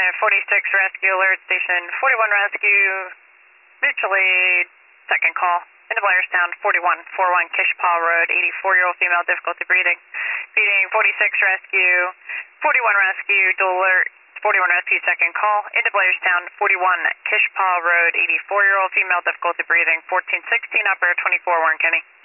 46 Rescue Alert, Station 41 Rescue, mutual aid, second call. Into Blairstown, 4141 Kishpaw Road, 84-year-old female, difficulty breathing. Feeding 46 Rescue, 41 Rescue, dual alert, 41 Rescue, second call. Into Blairstown, 41 Kishpaw Road, 84-year-old female, difficulty breathing. 1416, operator 24, Warren County.